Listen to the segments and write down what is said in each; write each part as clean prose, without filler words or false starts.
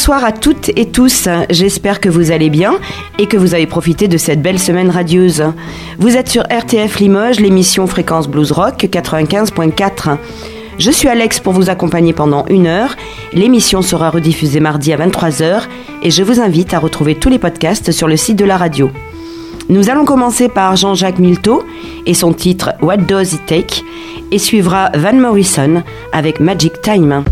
Bonsoir à toutes et tous, j'espère que vous allez bien et que vous avez profité de cette belle semaine radieuse. Vous êtes sur RTF Limoges, l'émission Fréquence Blues Rock 95.4. Je suis Alex pour vous accompagner pendant 1 heure. L'émission sera rediffusée mardi à 23h et je vous invite à retrouver tous les podcasts sur le site de la radio. Nous allons commencer par Jean-Jacques Milteau et son titre What Does It Take et suivra Van Morrison avec Magic Time.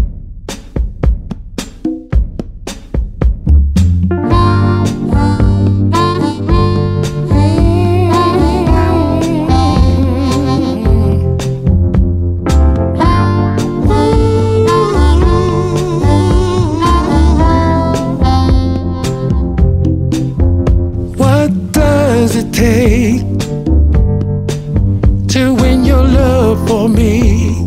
To win your love for me,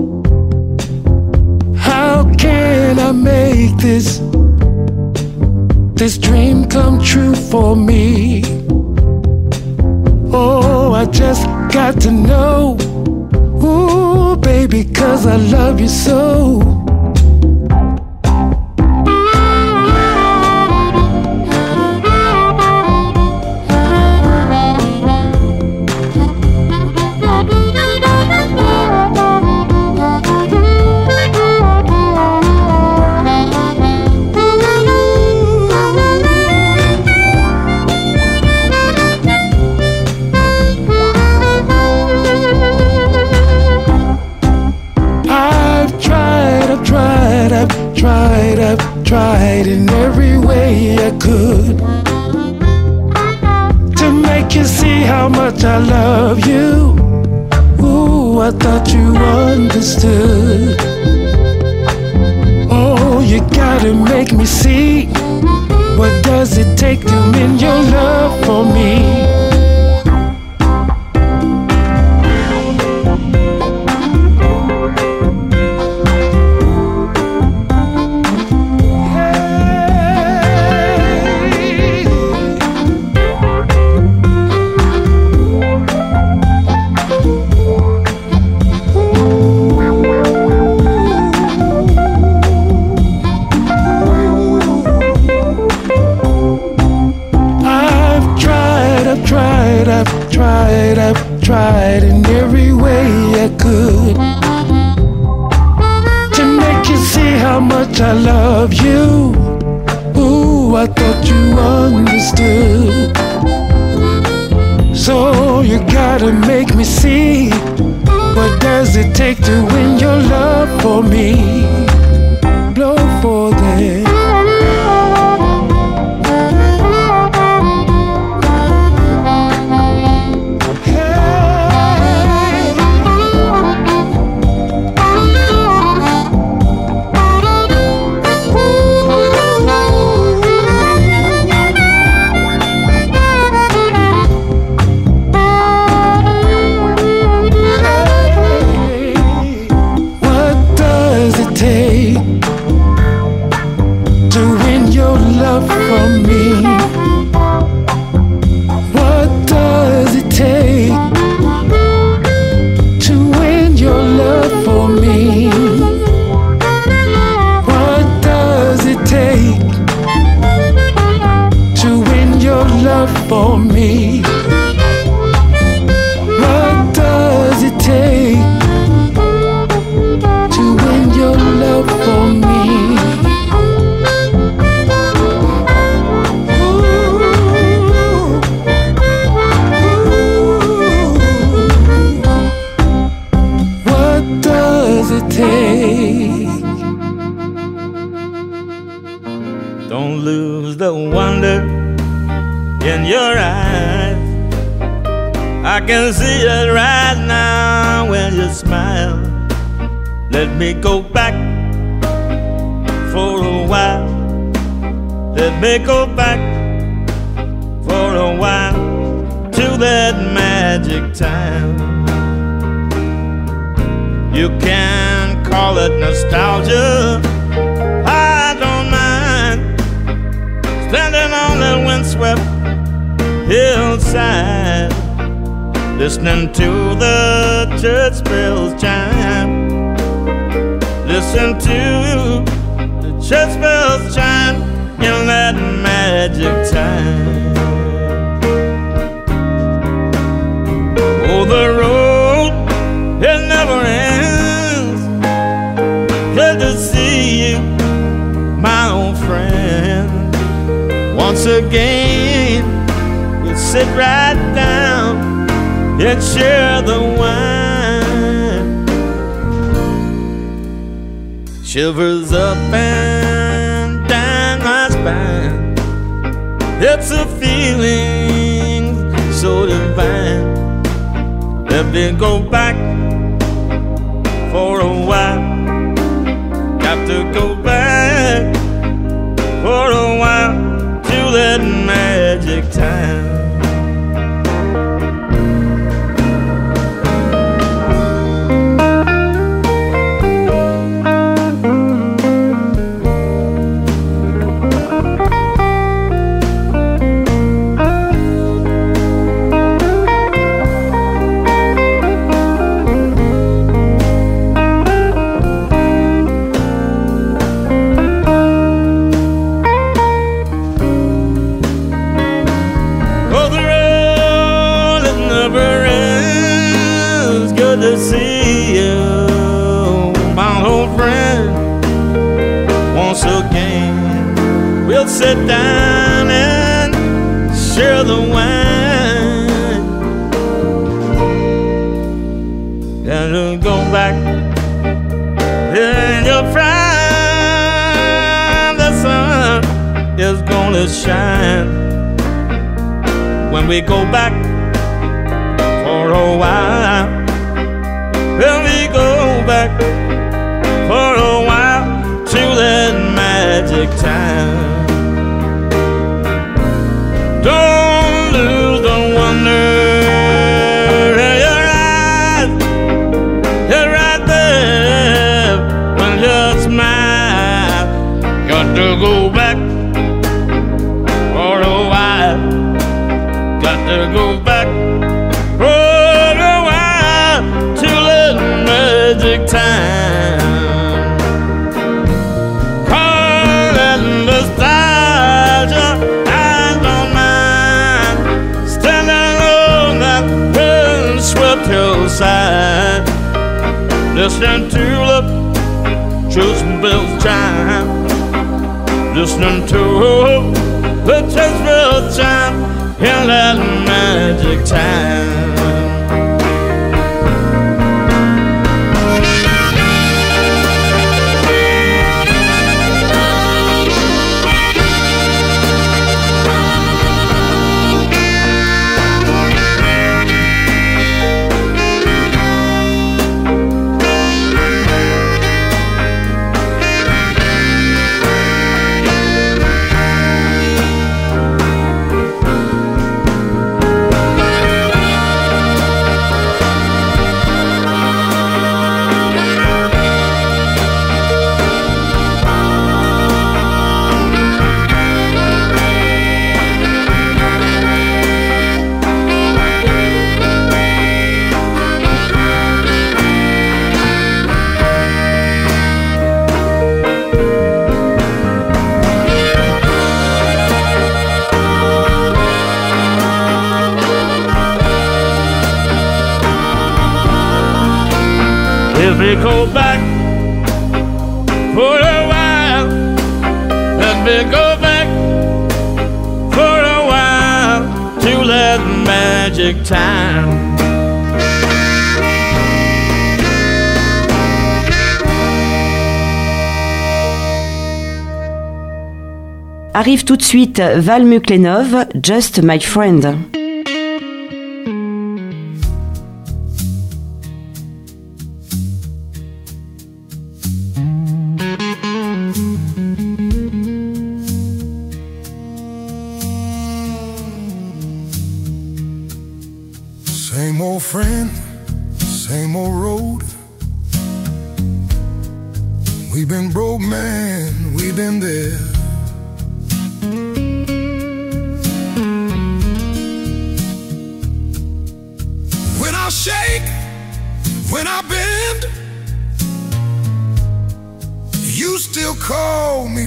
how can I make this dream come true for me? Oh, I just got to know, ooh baby, 'cause I love you so. Tried in every way I could to make you see how much I love you. Ooh, I thought you understood. Oh, you gotta make me see. What does it take to win your love for me? I've tried in every way I could to make you see how much I love you. Ooh, I thought you understood. So you gotta make me see. What does it take to win your love for me? Blow for them. For me, what does it take to win your love for me? Ooh, what does it take? Don't lose the wonder in your eyes. I can see it right now when you smile. Let me go back for a while. Let me go back for a while to that magic time. You can call it nostalgia, I don't mind. Standing on that windswept hillside, listening to the church bells chime. Listen to the Church bells chime in that magic time. Oh, the road, it never ends. Good to see you, my old friend. Once again, we'll sit right down and share the wine. Shivers up and down my spine. It's a feeling so divine. Let me go back for a while. Got to go back for a while to that magic time. To see you, my old friend. Once again, we'll sit down and share the wine. And we'll go back, and you'll find the sun is gonna shine when we go back for a while. When we go back for a while to that magic time. Don't lose the wonder in your eyes. You're right there when you smile. Got to go back for a while. Got to go back for a while to magic time. Call that nostalgia, I don't mind. Standing on that wind swept hillside, listening to the church bells chime, listening to the church bells chime in that magic time. Let me go back for a while. Let me go back for a while to that magic time. Arrive tout de suite Val Muklenov, Just My Friend. Same old friend, same old road. We've been broke, man, we've been there. When I shake, when I bend, you still call me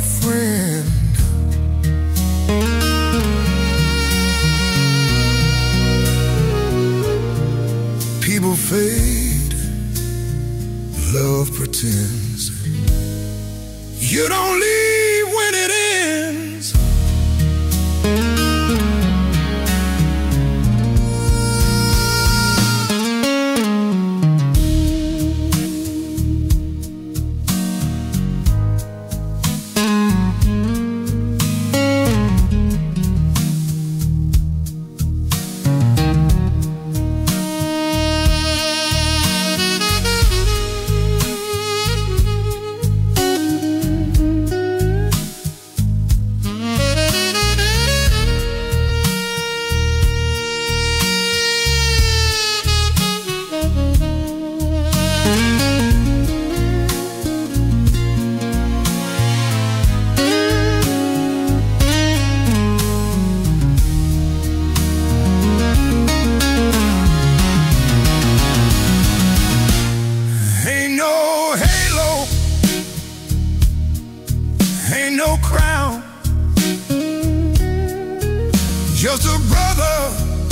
just a brother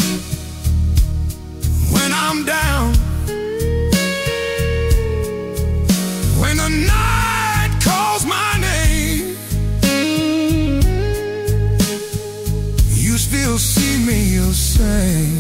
when I'm down. When the night calls my name, you still see me the same.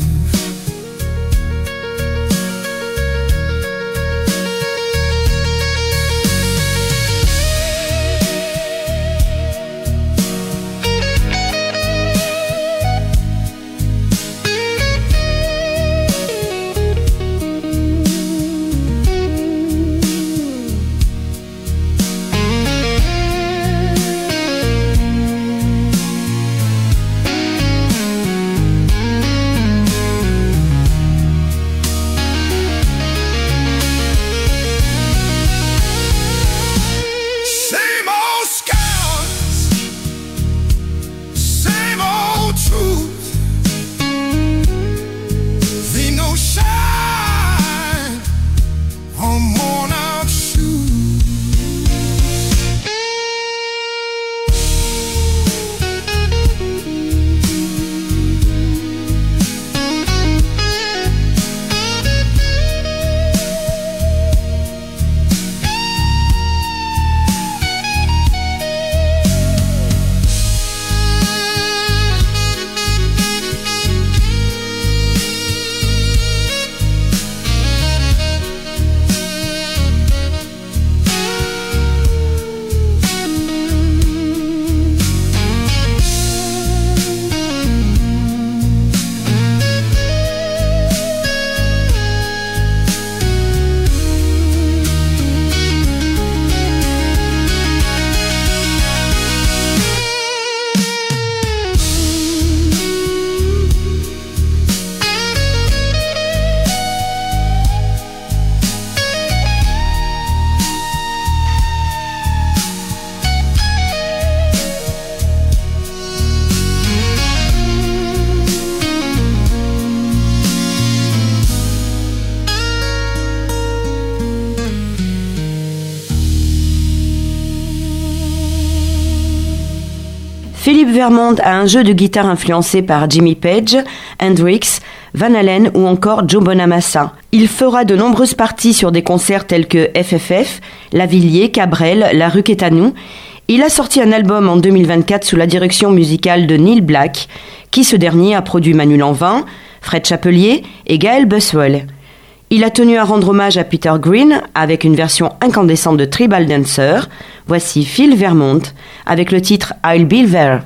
Philippe Vermond a un jeu de guitare influencé par Jimmy Page, Hendrix, Van Halen ou encore Joe Bonamassa. Il fera de nombreuses parties sur des concerts tels que FFF, Lavilliers, Cabrel, La Rue Quétanou. Il a sorti un album en 2024 sous la direction musicale de Neil Black, qui ce dernier a produit Manu Lanvin, Fred Chapelier et Gaël Buswell. Il a tenu à rendre hommage à Peter Green avec une version incandescente de Tribal Dancer. Voici Phil Vermont avec le titre I'll Be There.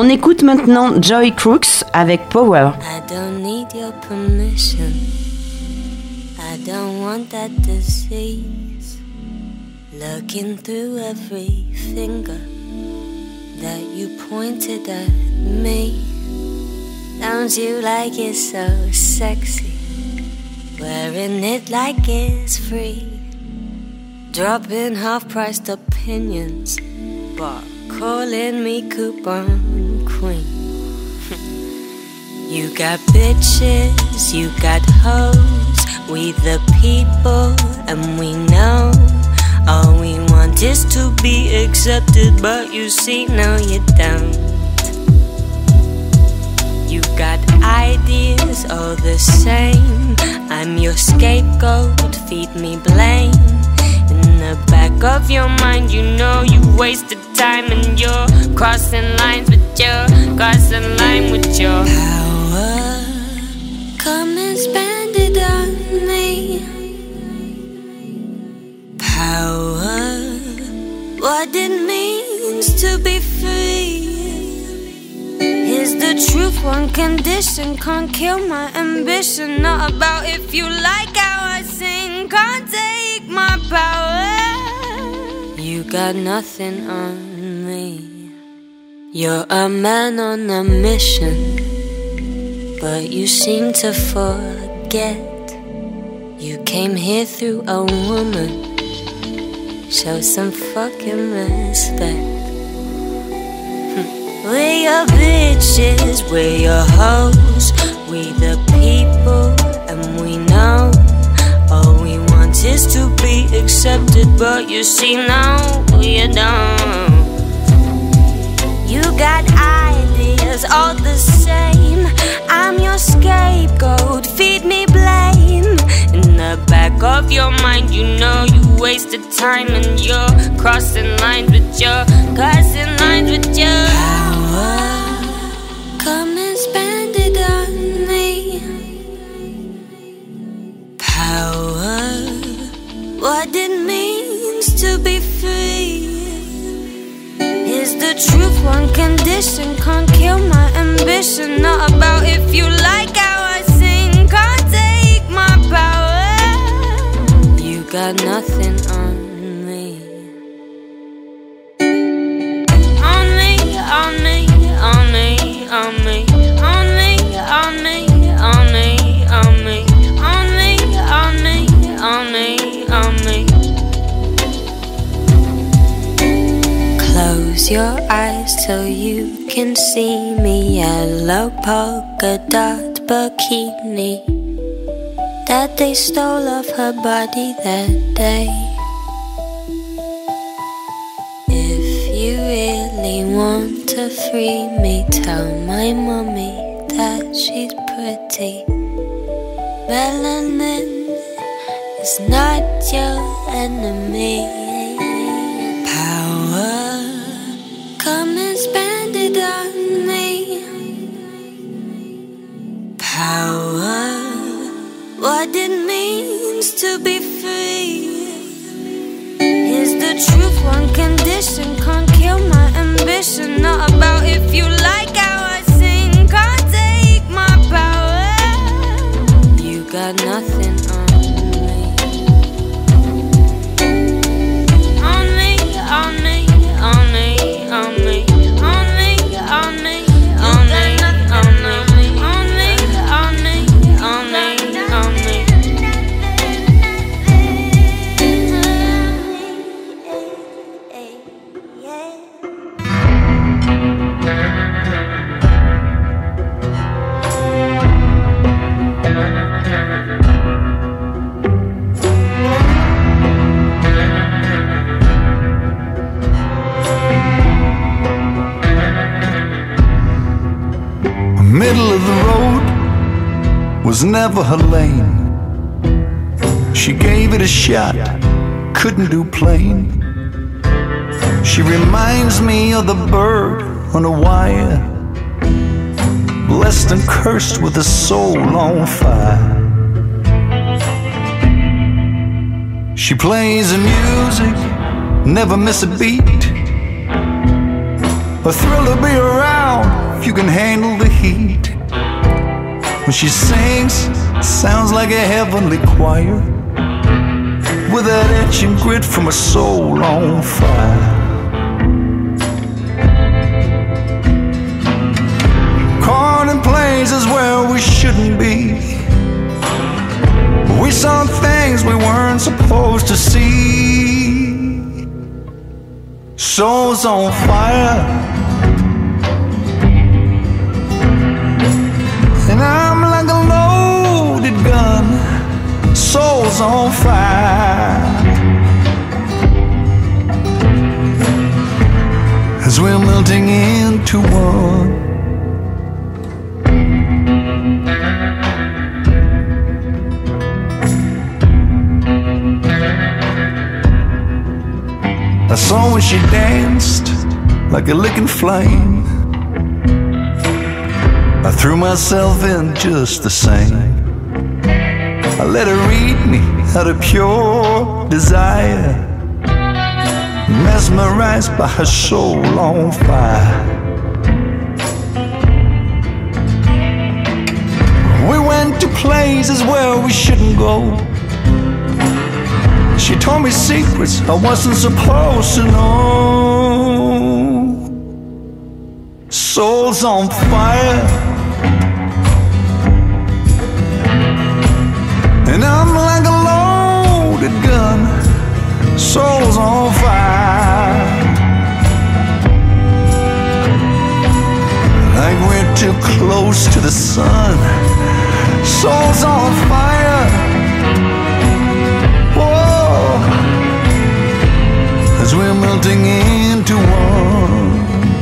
écoute maintenant Joy Crooks avec Power. I don't need your permission. I don't want that disease. Looking through every finger that you pointed at me. Don't you like it so sexy? Wearing it like it's free. Dropping half-priced opinions, but calling me coupon queen. You got bitches, you got hoes. We the people and we know. All we want is to be accepted, but you see, no you don't. You got ideas all the same. I'm your scapegoat, feed me blame. In the back of your mind, you know you wasted time and you're crossing lines with your, crossing line with your power. Come and spend it on me. Power, what it means to be free. Here's the truth, one condition can't kill my ambition. Not about if you like how I sing, can't take my power. You got nothing on me. You're a man on a mission, but you seem to forget. You came here through a woman. Show some fucking respect. We're your bitches, we're your hoes. We the people and we know. All we want is to be accepted, but you see now you don't. You got ideas all the same. I'm your scapegoat, feed me blame. In the back of your mind, you know you wasted time and you're crossing lines with your, crossing lines with your power. Come and spend it on me. Power, what it means to be free. Here's the truth, one condition can't kill my ambition. Not about if you like how I sing, can't take my power. You got nothing on me. On me, on me, on me, on me, on me, on me, on me, on me, on me, on me, on me, on me. Close your eyes till you can see me. Yellow polka dot bikini that they stole off her body that day. If you really want to free me, tell my mommy that she's pretty. Melanin is not your enemy. Power, come and spend it on me. Power, what it means to be free. Here's the truth, one condition can't kill my ambition. Not about if you like how I sing, can't take my power. You got nothing on me. On me, on me, on me, on me, on me, on me, on me, on me, on me, on me, on me, on me. Middle of the road was never her lane. She gave it a shot, couldn't do plain. She reminds me of the bird on a wire, blessed and cursed with a soul on fire. She plays the music, never miss a beat. A a thrill to be around if you can handle the heat. When she sings, sounds like a heavenly choir, with that etching grit from a soul on fire. Caught in places where we shouldn't be. We saw things we weren't supposed to see. Souls on fire, and I'm like a loaded gun. Souls on fire, as we're melting into one. I saw when she danced like a licking flame. I threw myself in just the same. I let her read me out of pure desire, mesmerized by her soul on fire. We went to places where we shouldn't go. She told me secrets I wasn't supposed to know. Souls on fire, and I'm like a loaded gun. Souls on fire, like we're too close to the sun. Souls on fire, as we're melting into one.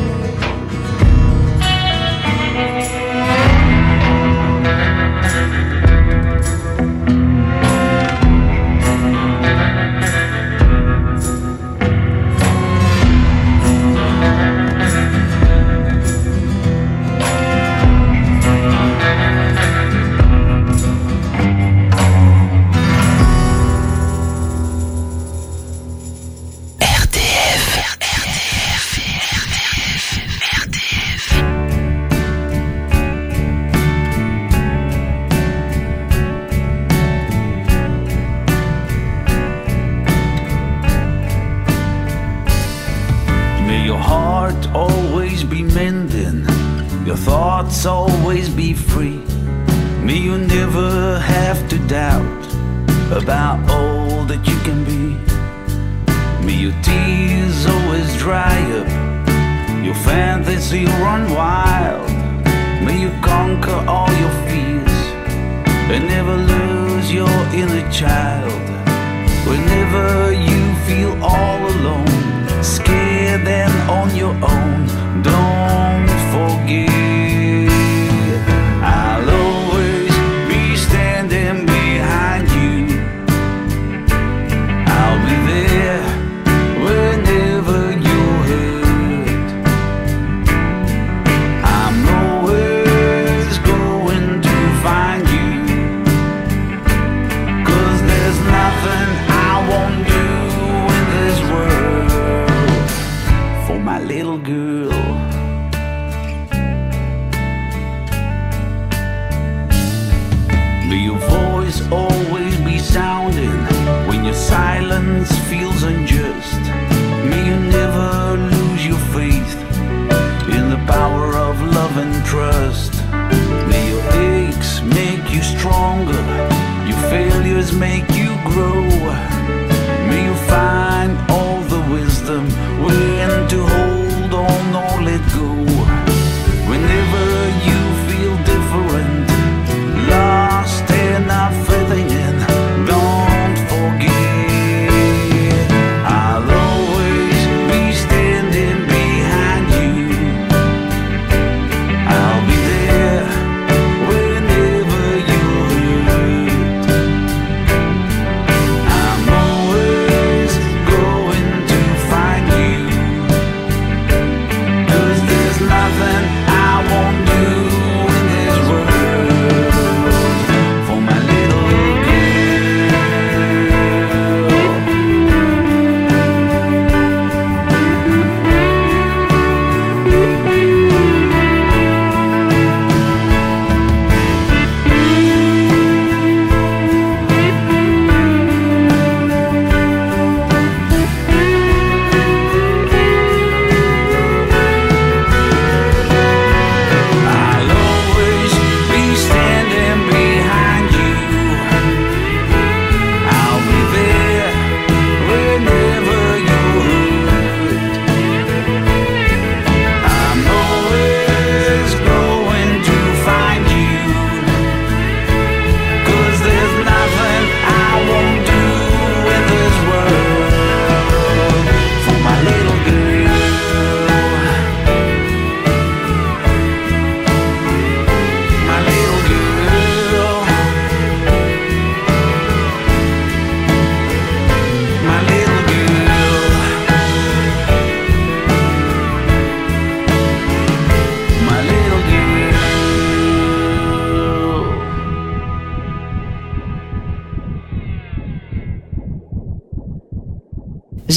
Always be free. May you never have to doubt about all that you can be. May your tears always dry up, your fantasy run wild. May you conquer all your fears and never lose your inner child. Whenever you feel all alone, scared and on your own, don't forget, I'll always be standing behind you. I'll be there whenever you're hurt. I'm always going to find you, 'cause there's nothing I won't do in this world for my little girl. May your voice always be sounding when your silence feels unjust. May you never lose your faith in the power of love and trust. May your aches make you stronger, your failures make you grow. May you find all the wisdom when to hold on or let go. Whenever you feel different, lost and not fitting in, don't forget, I'll always be standing behind you. I'll be there whenever you're hurt. I'm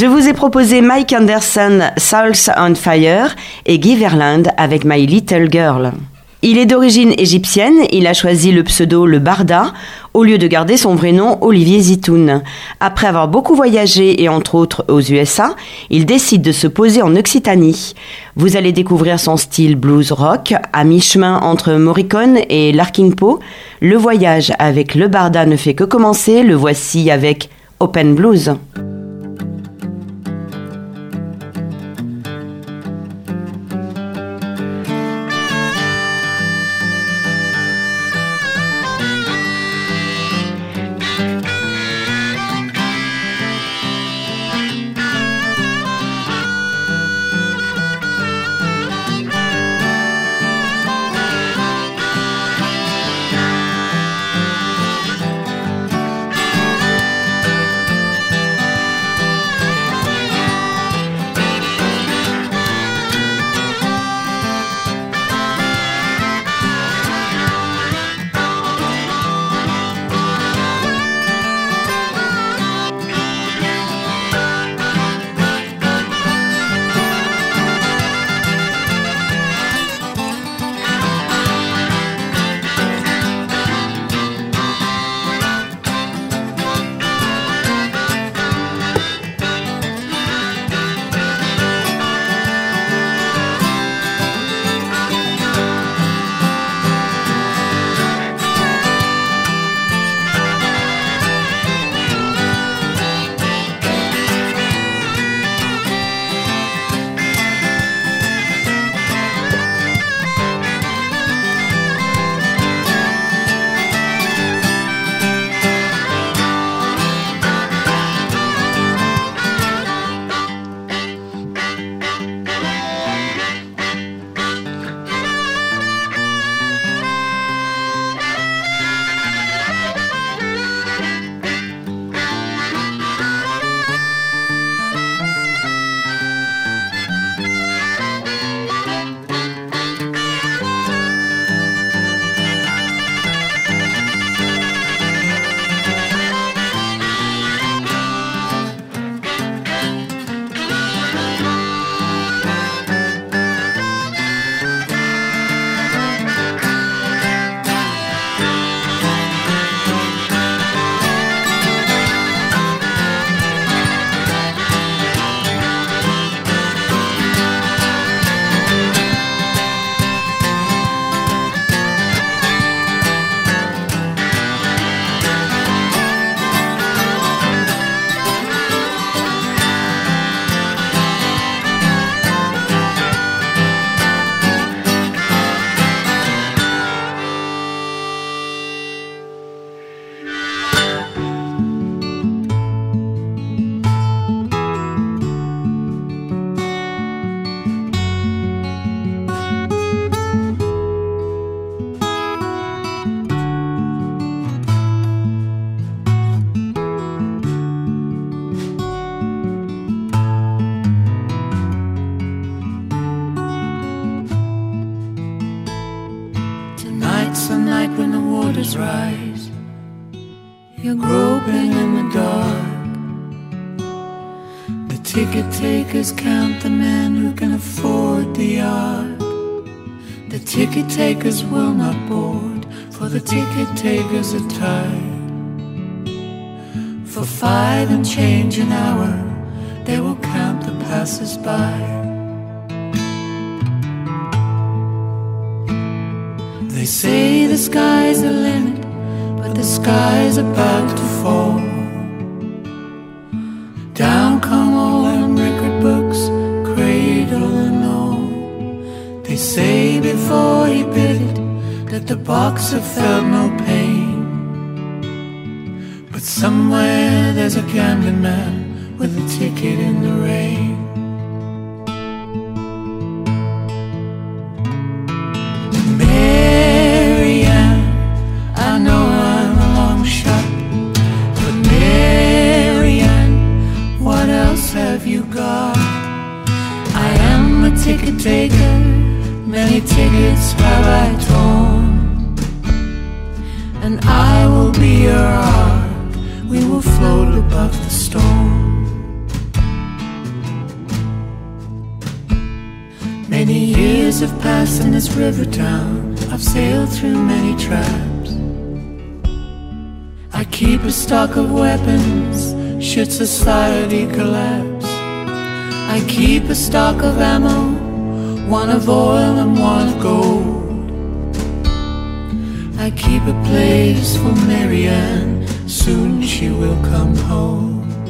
Je vous ai proposé Mike Anderson, Souls on Fire et Guy Verland avec My Little Girl. Il est d'origine égyptienne, il a choisi le pseudo Le Barda au lieu de garder son vrai nom Olivier Zitoun. Après avoir beaucoup voyagé et entre autres aux USA, il décide de se poser en Occitanie. Vous allez découvrir son style blues rock à mi-chemin entre Morricone et Larkin Poe. Le voyage avec Le Barda ne fait que commencer, le voici avec Open Blues. Rise. You're groping in the dark. The ticket takers count the men who can afford the art. The ticket takers will not board, for the ticket takers are tired. For 5 and change an hour, they will count the passers-by. They say the sky's the limit, but the sky's about to fall. Down come all them record books, cradle and all. They say before he bid it, that the boxer felt no pain. But somewhere there's a gambling man with a ticket in the rain. Ticket taker, many tickets have I torn, and I will be your ark, we will float above the storm. lost in this river town. I've sailed through many traps. I keep a stock of weapons should society collapse. I keep a stock of ammo, one of oil and one of gold. I keep a place for Marianne, soon she will come home.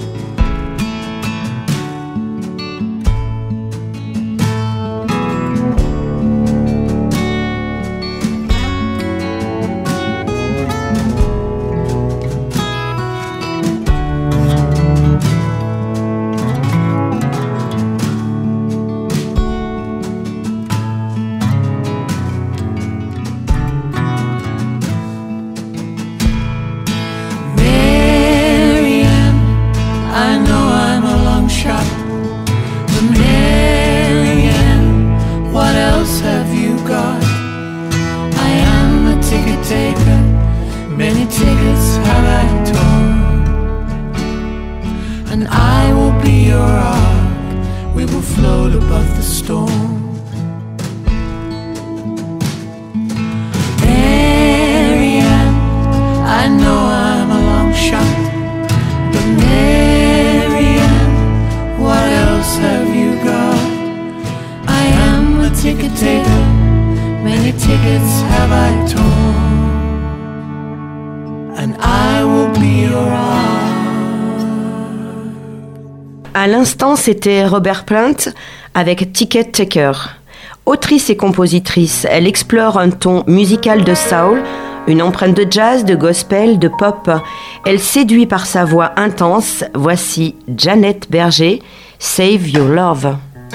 À l'instant, c'était Robert Plant avec Ticket Taker. Autrice et compositrice, elle explore un ton musical de soul, une empreinte de jazz, de gospel, de pop. Elle séduit par sa voix intense. Voici Janet Berger, Save Your Love.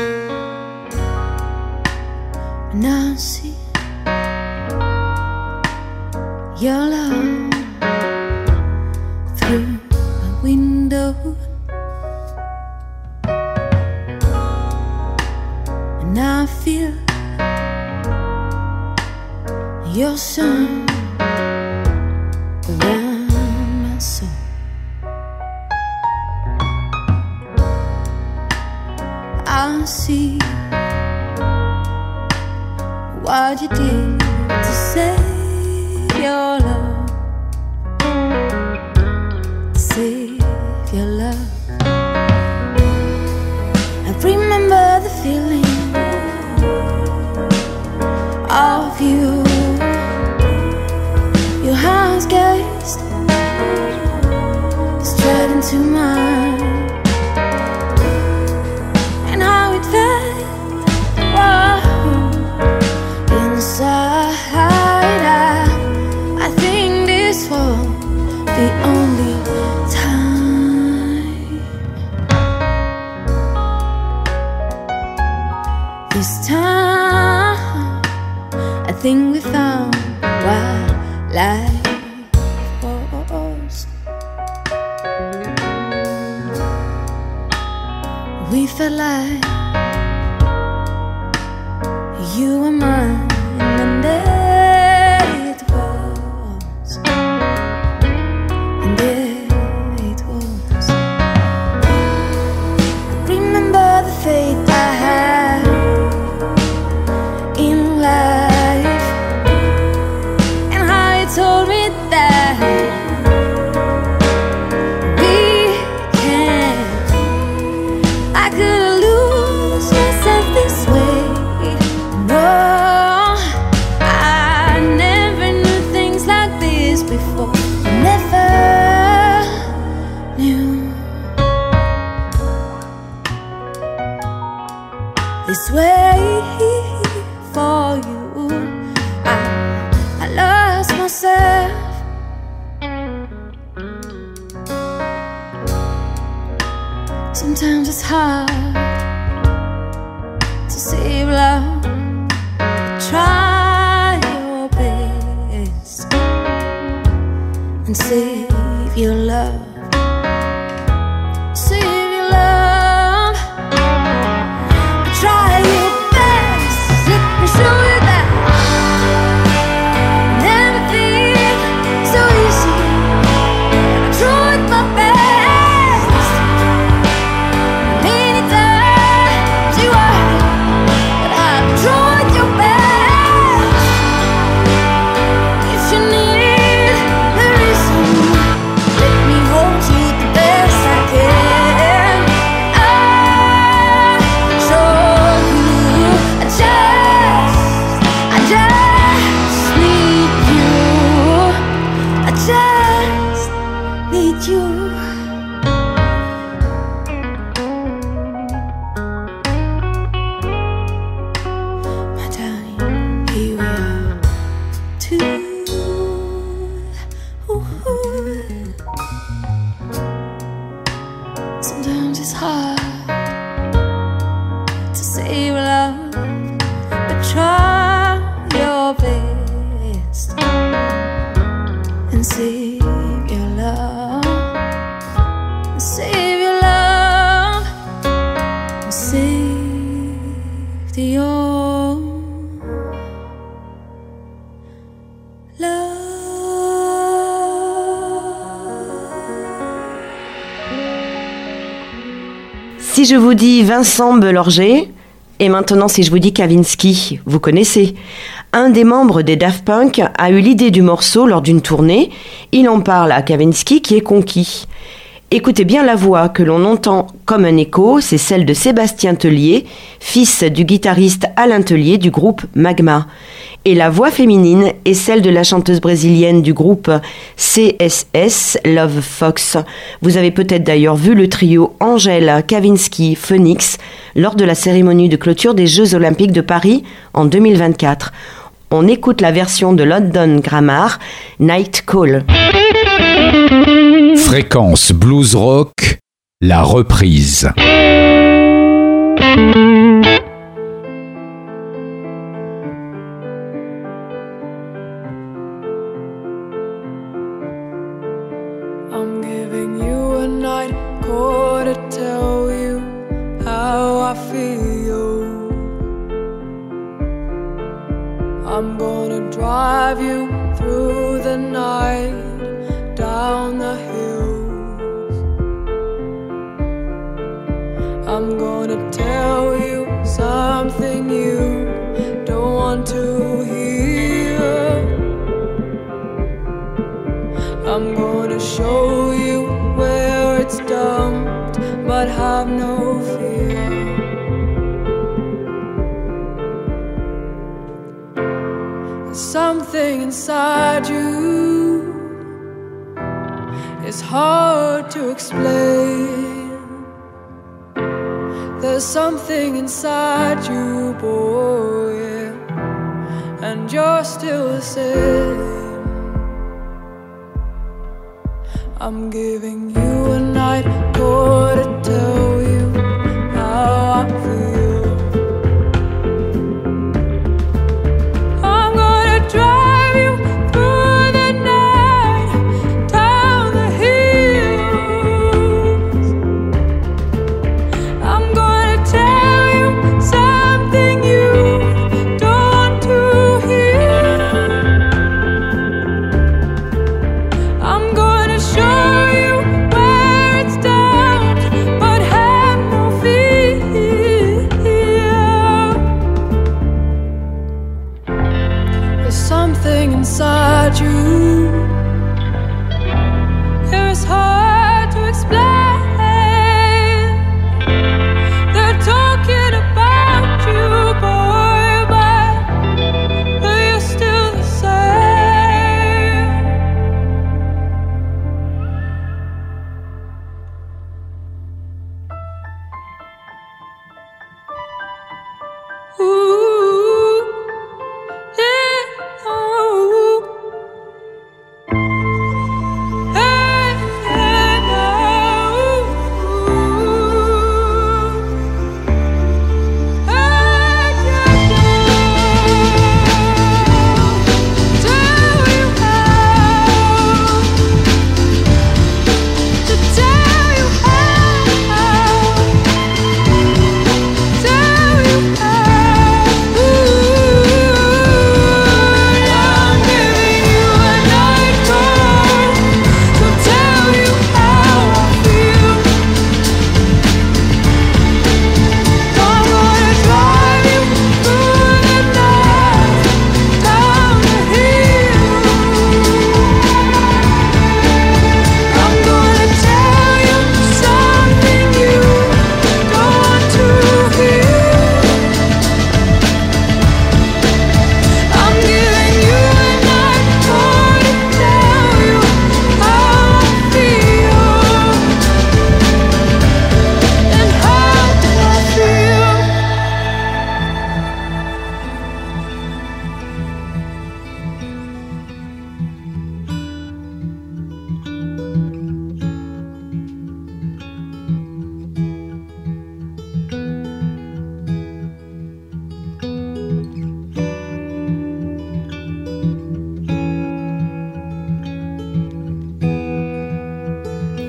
Nancy, your love through my window, and I feel your sun around my soul. I see what you did to save your love, to save your love. I remember the feeling of you, your eyes gazed straight into mine, and how it felt. Whoa. I think this will be only time. This time I think we found what life was. We felt like you were mine. And there it was, and there it was. Remember the faith I had in life, and how you told me that we can't. I couldn't lose myself this way, no. Before I never knew this way for you. I lost myself. Sometimes it's hard to save love, but try your best and save your love. Save your love. Try your best. Let me show you that everything so easy. I tried my best. Many times you were, but I tried your best. past and save your love, save your love, save your love. Si je vous dis Vincent Belorger, et maintenant si je vous dis Kavinsky, vous connaissez. Un des membres des Daft Punk a eu l'idée du morceau lors d'une tournée. Il en parle à Kavinsky qui est conquis. Écoutez bien la voix que l'on entend comme un écho, c'est celle de Sébastien Tellier, fils du guitariste Alain Tellier du groupe Magma. Et la voix féminine est celle de la chanteuse brésilienne du groupe CSS, Love Fox. Vous avez peut-être d'ailleurs vu le trio Angèle, Kavinsky, Phoenix lors de la cérémonie de clôture des Jeux Olympiques de Paris en 2024. On écoute la version de London Grammar, Night Call. Fréquence Blues Rock, la reprise. I'm giving you a night call to tell you how I feel. I'm gonna drive you through the night, down the hills. I'm gonna tell you something you don't want to hear. I'm gonna show you where it's dumped, but have no fear. There's something inside you, it's hard to explain. There's something inside you, boy, and you're still the same. I'm giving you a night call to tell you how I feel. I'm gonna drive you through the night, down the hills. I'm gonna tell you something you don't want to hear. I'm gonna show you where it's down, but have no fear. There's something inside you, it's hard to explain. They're talking about you, boy, but you're still the same. Ooh, yeah, ooh.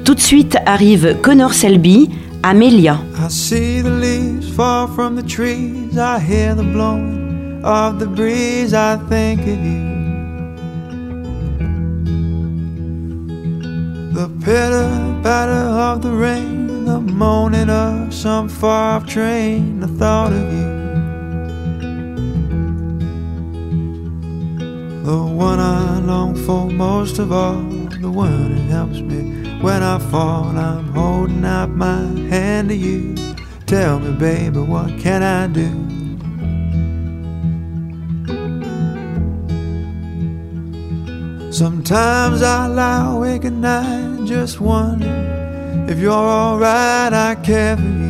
Tout de suite arrive Connor Selby, Amelia. I see the leaves fall from the trees, I hear the blowing of the breeze, I think of you. The pitter-patter of the rain, the moaning of some far-off train, the thought of you. The one I long for most of all, the one that helps me when I fall. I'm holding out my hand to you. Tell me, baby, what can I do? Sometimes I lie awake at night, just wonder if you're alright. I care for you.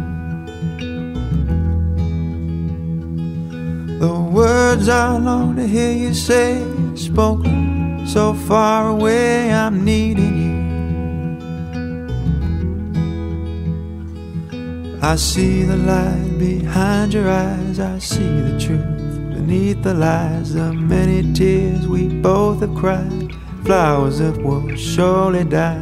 The words I long to hear you say, spoken so far away, I'm needing you. I see the light behind your eyes, I see the truth beneath the lies, the many tears we both have cried, flowers that will surely die.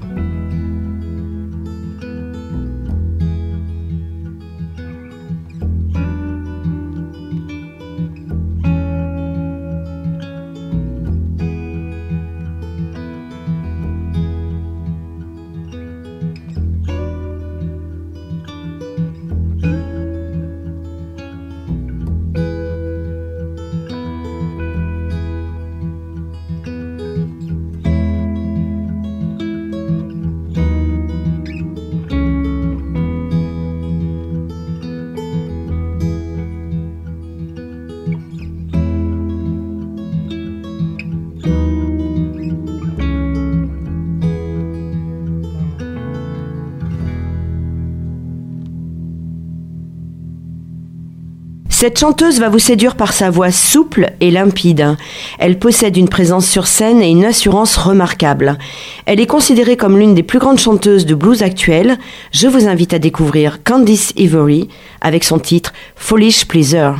Cette chanteuse va vous séduire par sa voix souple et limpide. Elle possède une présence sur scène et une assurance remarquable. Elle est considérée comme l'une des plus grandes chanteuses de blues actuelles. Je vous invite à découvrir Candice Ivory avec son titre Foolish Pleaser.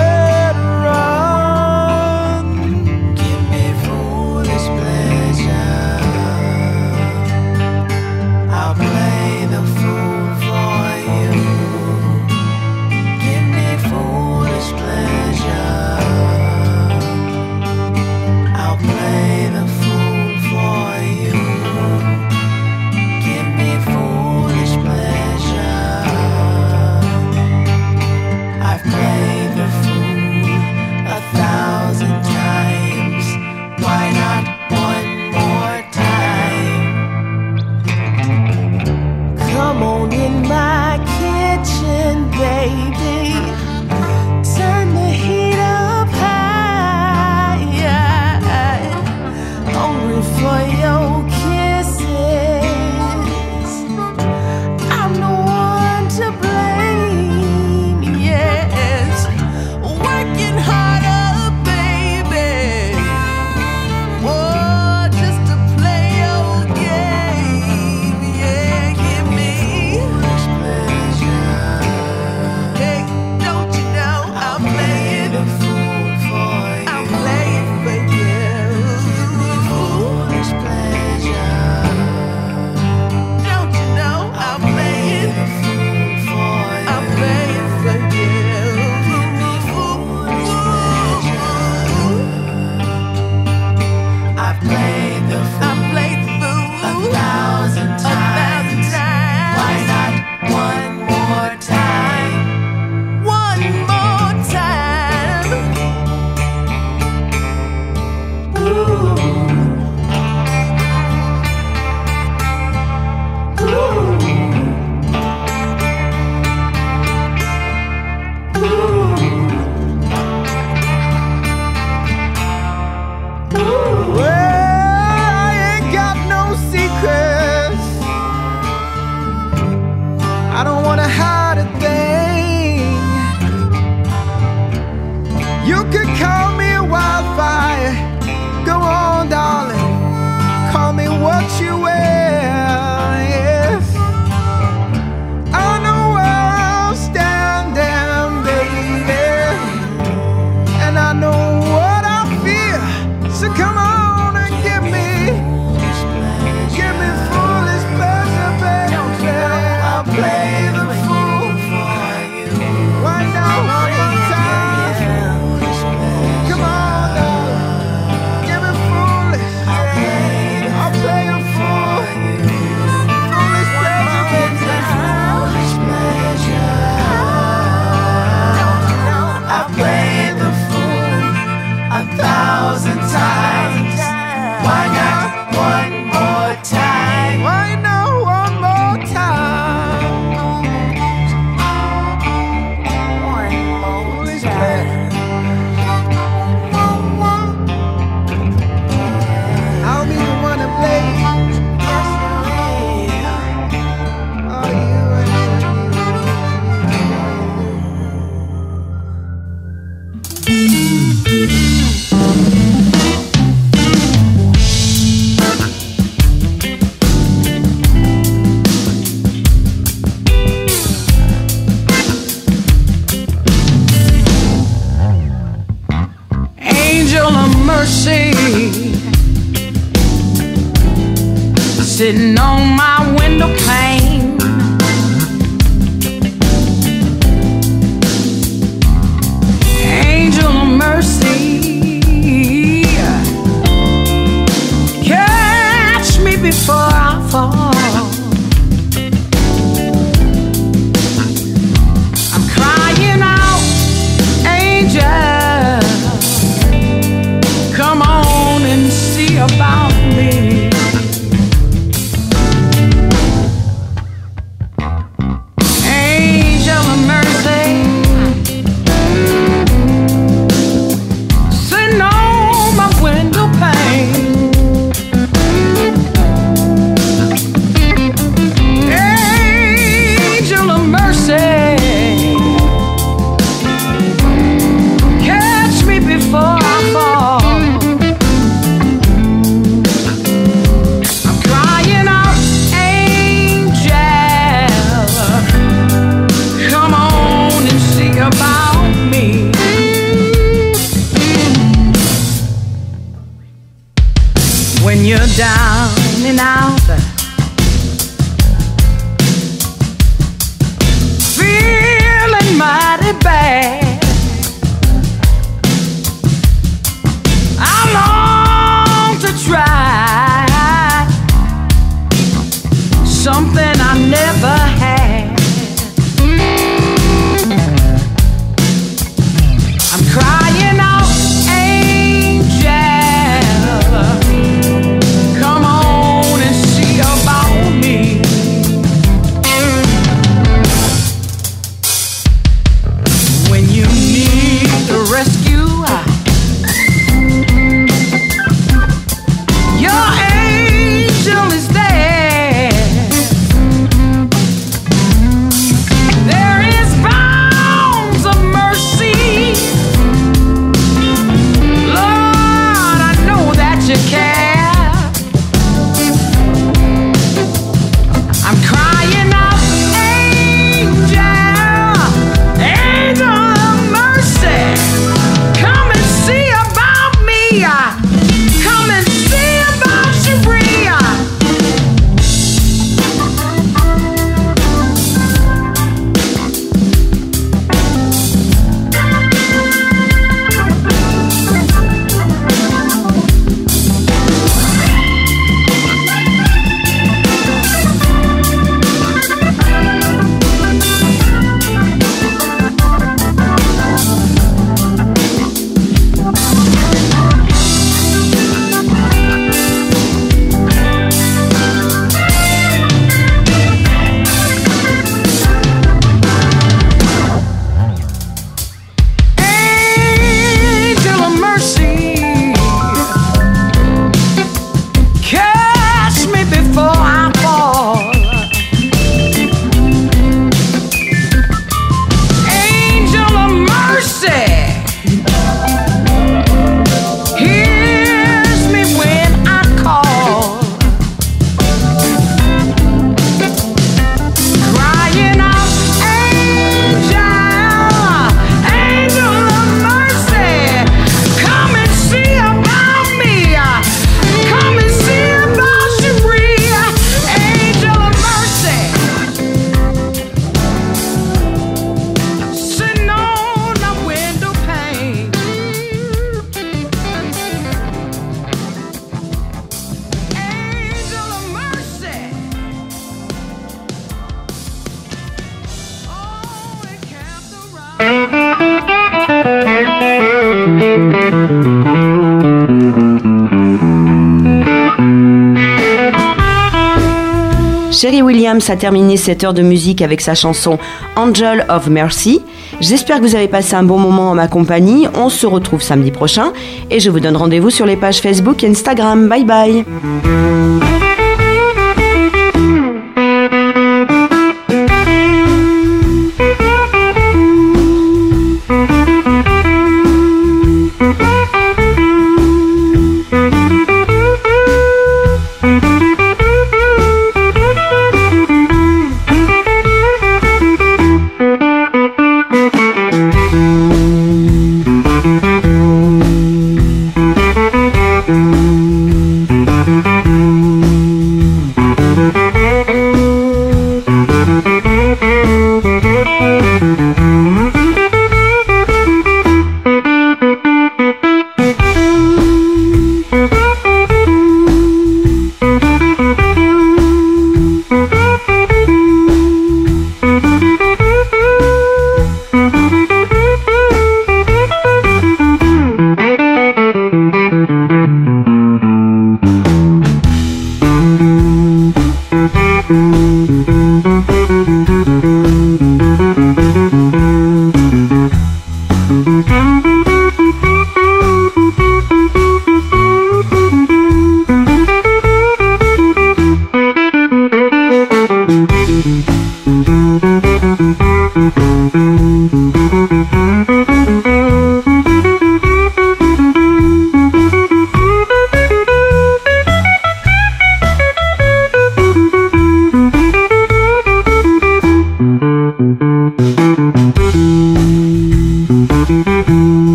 Give me foolish pleasure. mercy, sitting on my window pane. Angel of mercy, catch me before I fall. I'm crying out, angel, come on and see about me. Angel of mercy, sitting on my window pane. Angel of mercy, catch me before I fall. I'm crying out, angel, come on and see about me. When you're down and out, feeling mighty bad, I long to try something I never had. I'm crying out, angel, come on and see about me. When you need the rescue, your angel is there. There is bounds of mercy. Lord, I know that you care. I'm crying out, angel, angel of mercy, come and see about me. Come and see about Cherie. Angel of mercy, catch me before I fall. Angel of mercy, hears me when I call. Crying out, angel, angel of mercy, come and see about me. Come and see about Cherie. Angel of mercy, sitting on the window pane. Angel of mercy, oh, it camped Cherie Williams a terminé cette heure de musique avec sa chanson Angel of Mercy. J'espère que vous avez passé un bon moment en ma compagnie. On se retrouve samedi prochain et je vous donne rendez-vous sur les pages Facebook et Instagram. Bye bye.